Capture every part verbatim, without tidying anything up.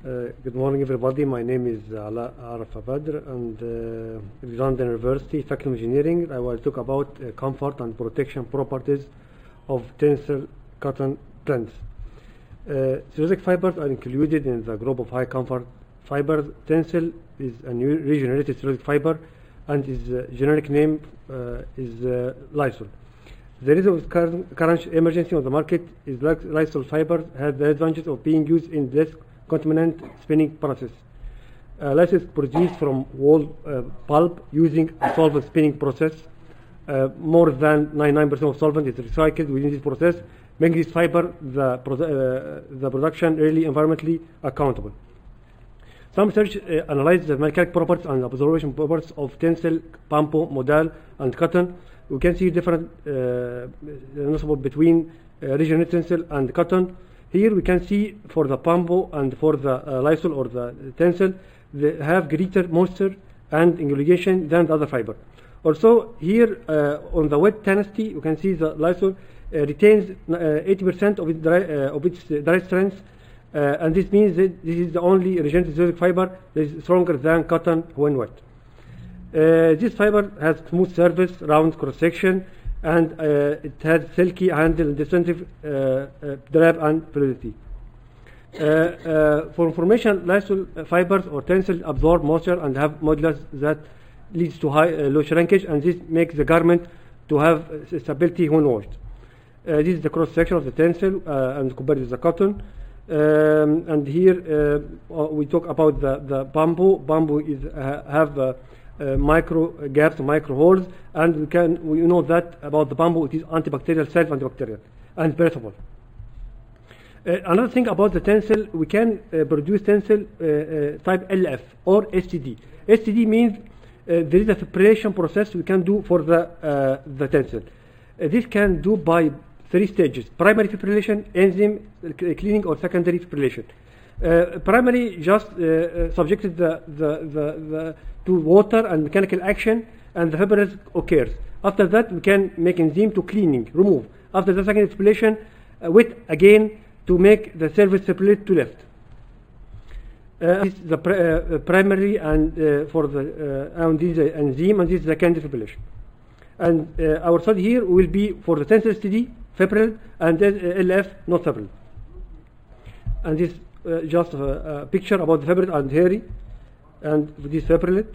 Uh, good morning, everybody. My name is Ala Arafa Badr, and uh, London University, Faculty of Engineering. I will talk about uh, comfort and protection properties of tensile cotton blends. Uh, cellulosic fibers are included in the group of high comfort fibers. Tensile is a new regenerated cellulosic fiber, and its uh, generic name uh, is uh, Lysol. The reason of current, current emergency on the market is that Lysol fibers have the advantage of being used in less contaminant spinning process. Uh, Lysol is produced from wool uh, pulp using a solvent spinning process. Uh, more than ninety-nine percent of solvent is recycled within this process, making this fiber the, pro uh, the production really environmentally accountable. Some research uh, analyzed the mechanical properties and absorption properties of tensile, bamboo, modal, and cotton. We can see different uh, noticeable between uh, regenerated tensile and cotton. Here we can see for the bamboo and for the uh, Lysol or the tensile, they have greater moisture and elongation than the other fiber. Also here uh, on the wet tenacity, you can see the Lysol uh, retains eighty percent uh, of its dry, uh, of its uh, dry strength, uh, and this means that this is the only regenerated cellulosic fiber that is stronger than cotton when wet. Uh, this fiber has smooth surface, round cross-section, and uh, it has silky handle and distinctive uh, uh, drab and fluidity. Uh, uh, for information, Lysol fibers or tensile absorb moisture and have modulus that leads to high uh, low shrinkage, and this makes the garment to have uh, stability when washed. Uh, this is the cross-section of the tensile uh, and compared with the cotton. Um, and here uh, we talk about the, the bamboo. Bamboo is uh, have uh, Uh, micro gaps, micro holes, and we can we know that about the bamboo. It is antibacterial, self-antibacterial, and breathable. Uh, another thing about the tensile, we can uh, produce tensile uh, uh, type L F or S T D. S T D means uh, there is a fibrillation process we can do for the uh, the tensile. Uh, this can do by three stages: primary fibrillation, enzyme cleaning, or secondary fibrillation. Uh, primary just uh, uh, subjected the the the, the to water and mechanical action, and the fibrillation occurs. After that, we can make enzyme to cleaning, remove. After the second fibrillation, uh, wet again to make the surface fibrillate to left. Uh, this is the pr uh, primary and uh, for the uh, and this is the enzyme, and this is the secondary fibrillation. And uh, our study here will be for the tensile S T D, fibrillate, and then uh, L F, not fibrillate. And this uh, just a, a picture about the fibrillate and hairy. And this fibrillate.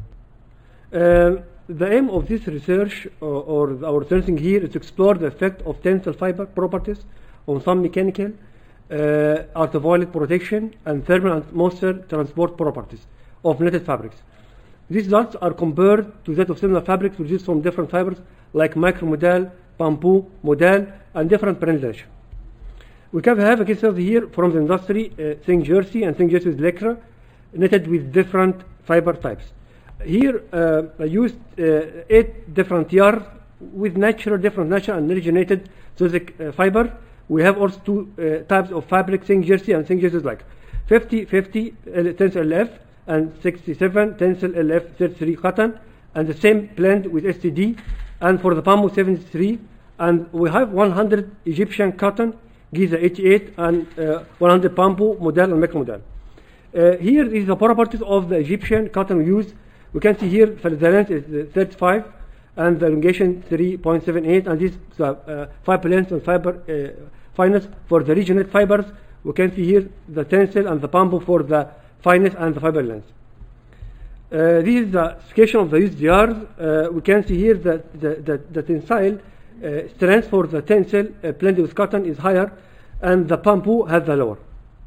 Uh, the aim of this research or, or our researching here is to explore the effect of tensile fiber properties on some mechanical, uh, ultraviolet protection, and thermal and moisture transport properties of knitted fabrics. These results are compared to that of similar fabrics produced from different fibers like micromodal, bamboo, modal, and different print. We can have a case study here from the industry, uh, Think Jersey and Think Jersey with Lycra, knitted with different fiber types. Here uh, I used uh, eight different yarns with natural, different natural and regenerated cellulosic uh, fiber. We have also two uh, types of fabric, Think Jersey and Think Jersey like fifty fifty tensile L F and sixty-seven tensile L F thirty-three cotton, and the same blend with S T D. And for the bamboo seventy-three, and we have one hundred Egyptian cotton, Giza eighty-eight, and uh, one hundred bamboo, modal and micromodal. Uh, here is the properties of the Egyptian cotton we use. We can see here the length is uh, thirty-five and the elongation three point seven eight, and this is uh, fiber length and fiber uh, fineness for the regenerated fibers. We can see here the tensile and the bamboo for the fineness and the fiber length. Uh, this is the specification of the used yarns. Uh, we can see here that the, the, the tensile uh, strength for the tensile uh, blended with cotton is higher, and the bamboo has the lower.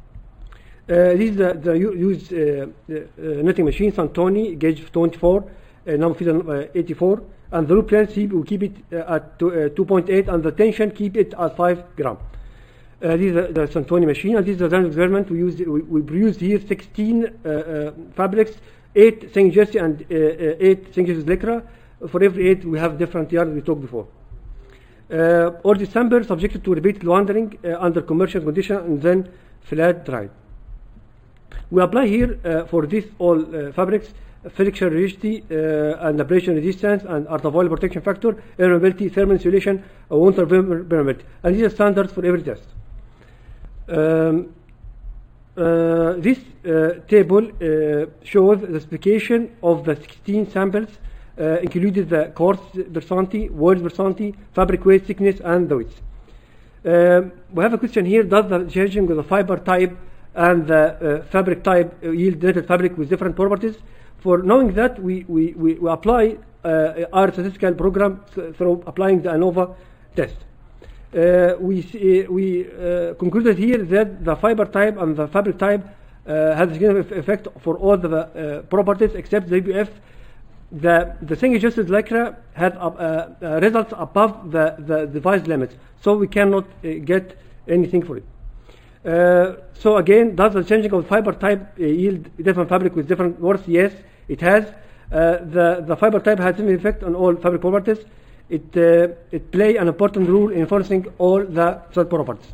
Uh, this is the, the used uh, uh, knitting machine, Santoni, gauge twenty-four, uh, number uh, eighty-four, and the loop length we keep it uh, at two point eight, and the tension keep it at five gram. Uh, this is the, the Santoni machine, and this is the design experiment we used. We, we produced here sixteen uh, uh, fabrics, eight Think Jersey and uh, uh, eight Think Jersey Lycra. For every eight, we have different yarns we talked before. Uh, all December subjected to repeated laundering uh, under commercial condition and then flat dried. We apply here uh, for this all uh, fabrics friction rigidity uh, and abrasion resistance and ultraviolet protection factor, air mobility, thermal insulation, uh, water permeability, and these are standards for every test. Um, uh, this uh, table uh, shows the specification of the sixteen samples, uh, included the coarse Berzanti, whorl Berzanti, fabric weight, thickness, and the width. Uh, we have a question here: does the changing of the fiber type and the uh, fabric type uh, yield netted fabric with different properties? For knowing that, we we we, we apply uh, our statistical program through applying the ANOVA test. Uh, we see, we uh, concluded here that the fiber type and the fabric type uh, has a significant effect for all the uh, properties except the U P F. The the single adjusted lycra had uh, uh, results above the the device limits, so we cannot uh, get anything for it. Uh, so again, does the changing of fiber type uh, yield different fabric with different worth? Yes, it has. Uh, the the fiber type has an effect on all fabric properties. It uh, it play an important role in enforcing all the thread properties.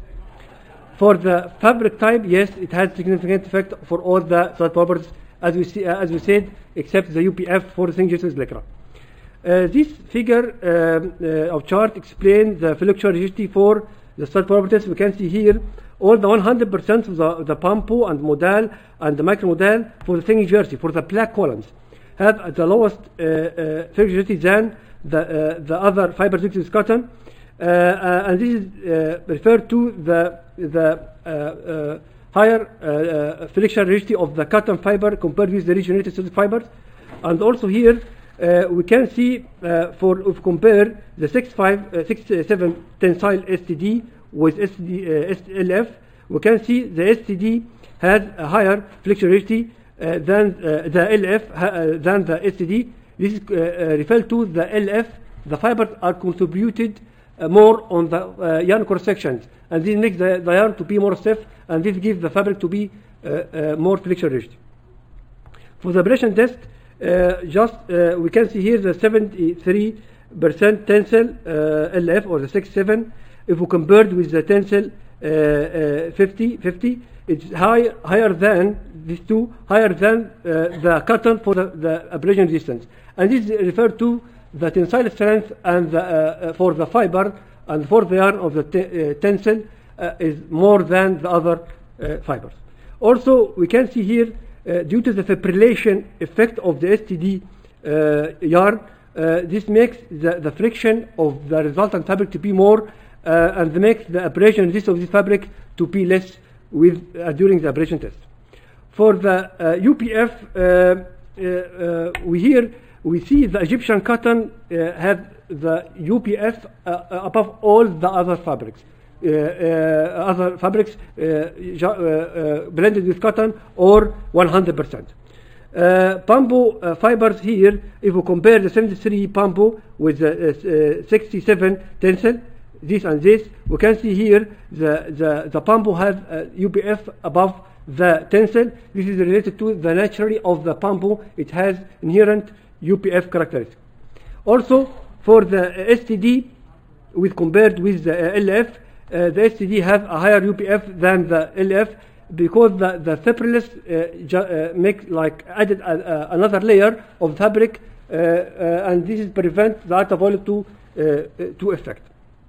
For the fabric type, yes, it has significant effect for all the thread properties, as we see, uh, as we said, except the U P F for the single adjusted lycra. Uh, this figure um, uh, of chart explains the flexural rigidity for the thread properties. We can see here all the one hundred percent of the, the Pampo and modal and the micromodal for the single jersey, for the black columns, have the lowest uh, uh, flexural rigidity than the uh, the other fiber with cotton, uh, uh, and this is uh, referred to the the uh, uh, higher uh, uh, flexural rigidity of the cotton fiber compared with the regenerated synthetic fibers. And also here uh, we can see uh, for if we compare the six five uh, six seven tensile S T D with S T D, uh, S L F, we can see the S T D has a higher flexural rigidity uh, than uh, the L F uh, than the S T D. This is uh, uh, referred to the L F. The fibers are contributed uh, more on the uh, yarn cross sections, and this makes the, the yarn to be more stiff, and this gives the fabric to be uh, uh, more flexural rigid. For the abrasion test, uh, just uh, we can see here the seventy-three percent tensile uh, L F or the six seven. If we compared with the tensile uh, uh, fifty fifty, it's high, higher than these two, higher than uh, the cotton for the, the abrasion resistance. And this is referred to the tensile strength and the, uh, for the fiber and for the yarn of the te uh, tensile uh, is more than the other uh, fibers. Also, we can see here, uh, due to the fibrillation effect of the S T D uh, yarn, uh, this makes the, the friction of the resultant fabric to be more uh, and makes the abrasion resistance of this fabric to be less with uh, during the abrasion test. For the uh, U P F, uh, uh, uh, we here we see the Egyptian cotton uh, have the U P F uh, above all the other fabrics. Uh, uh, other fabrics uh, uh, uh, blended with cotton or one hundred percent. Uh, Pampo uh, fibers here, if we compare the seventy-three Pampo with the uh, uh, sixty-seven tensile, this and this, we can see here the the, the Pampo have uh, U P F above the tensile. This is related to the naturally of the Pampo. It has inherent U P F characteristics. Also, for the S T D, with compared with the uh, L F, uh, the S T D have a higher U P F than the L F because the the fibrillous uh, uh, make like added a, uh, another layer of fabric, uh, uh, and this is prevent the ultraviolet to uh, to affect.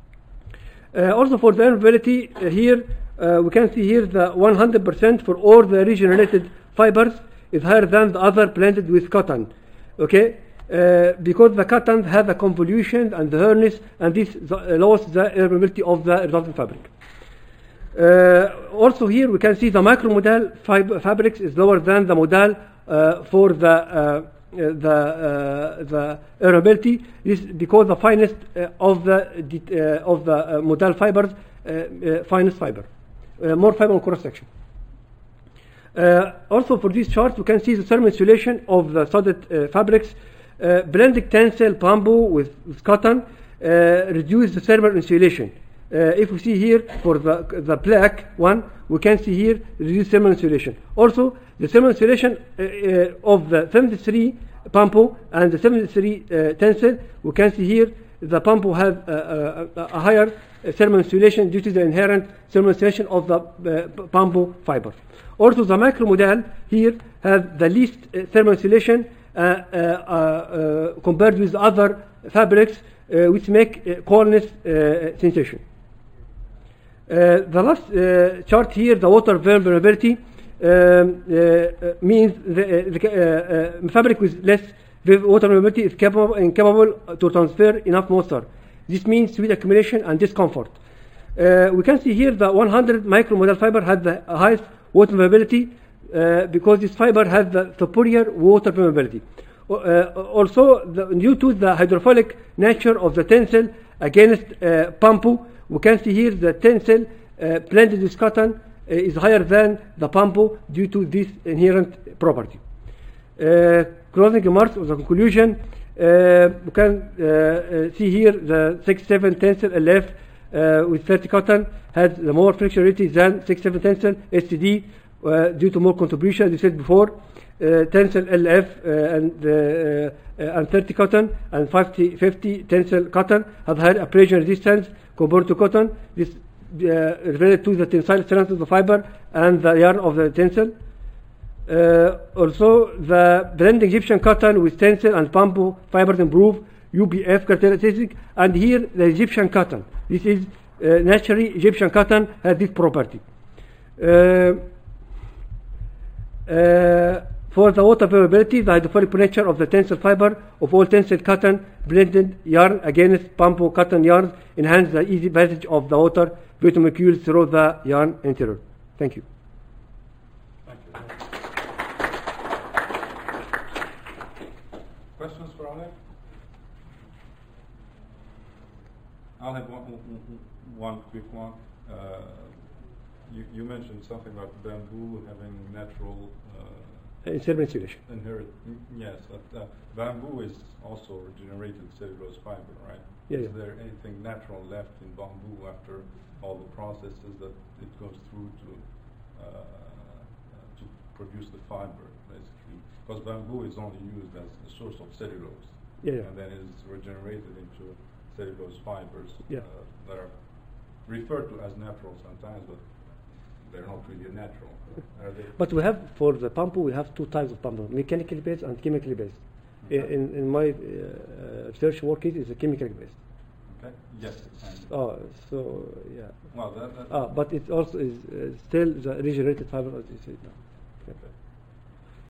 Uh, also, for the vulnerability uh, here, uh, we can see here the one hundred percent for all the regenerated fibers is higher than the other blended with cotton. Okay, uh, because the cotton has a convolution and the hardness, and this the, uh, lowers the vulnerability of the resultant fabric. Uh, also here we can see the micromodal fib fabrics is lower than the modal uh, for the uh, the uh, the vulnerability. This because the finest uh, of the uh, of the uh, modal fibers, uh, uh, finest fiber, uh, more fiber on cross section. Uh, also for this chart, we can see the thermal insulation of the studded uh, fabrics. Uh, blending tensile Pampo with, with cotton uh, reduce the thermal insulation. Uh, if we see here for the the black one, we can see here reduce thermal insulation. Also, the thermal insulation uh, uh, of the seventy-three Pampo and the seventy-three uh, tensile, we can see here the Pampo have uh, a, a higher thermal insulation due to the inherent thermal insulation of the uh, Pampo fiber. Also, the micromodal here has the least uh, thermal insulation uh, uh, uh, compared with other fabrics, uh, which make uh, coolness uh, sensation. Uh, the last uh, chart here, the water vulnerability. um, uh, uh, means the, uh, the uh, uh, fabric with less water permeability is capable incapable to transfer enough moisture. This means sweat accumulation and discomfort. Uh, we can see here the one hundred micromodal fiber has the highest water permeability uh, because this fiber has the superior water permeability. Uh, also, the, due to the hydrophilic nature of the tensile against uh, bamboo, we can see here the tensile uh, blended with cotton uh, is higher than the bamboo due to this inherent property. Uh, closing remarks of the conclusion, uh, we can uh, uh, see here the six seven tensile L F uh, with thirty cotton has the more flexibility than six seven tensile S T D uh, due to more contribution, as we said before. Uh, tensile L F uh, and, uh, uh, and thirty cotton and fifty, fifty tensile cotton have higher abrasion resistance compared to cotton. This uh, related to the tensile strength of the fiber and the yarn of the tensile. Uh, also, the blending Egyptian cotton with tensile and bamboo fibers improve U B F characteristic. And here the Egyptian cotton. This is uh, naturally Egyptian cotton has this property. Uh, uh, For the water permeability, the hydrophilic nature of the tensile fiber of all tensile cotton blended yarn against bamboo cotton yarns enhance the easy passage of the water vapor molecules through the yarn interior. Thank you. Thank you. Questions for Oleg? I'll have one, one quick one. Uh, you, you mentioned something about bamboo having natural uh, Insertion insulation. Inherit, yes. But, uh, bamboo is also regenerated cellulose fiber, right? Yeah, is yeah. there anything natural left in bamboo after all the processes that it goes through to uh, to produce the fiber, basically? Because bamboo is only used as a source of cellulose, Yeah, yeah. and then it is regenerated into cellulose fibers Yeah. uh, that are referred to as natural sometimes, but they're not really natural. Are they? But we have, for the bamboo, we have two types of bamboo, mechanically based and chemically based. Okay. In, in my uh, research work, it is a chemically based. Okay. Yes. And Oh, so, yeah. well, that, that, Ah, but it also is uh, still the regenerated fiber, as you said now. Okay. okay.